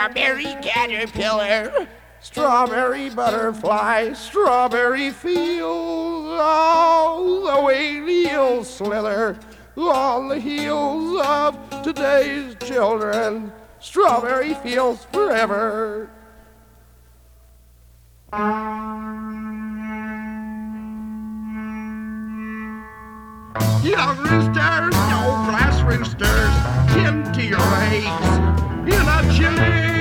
Strawberry caterpillar, Strawberry butterfly, strawberry fields, all the way you'll slither on the heels of today's children. Strawberry fields forever. Young roosters, no glass roosters, into your eggs in a chilly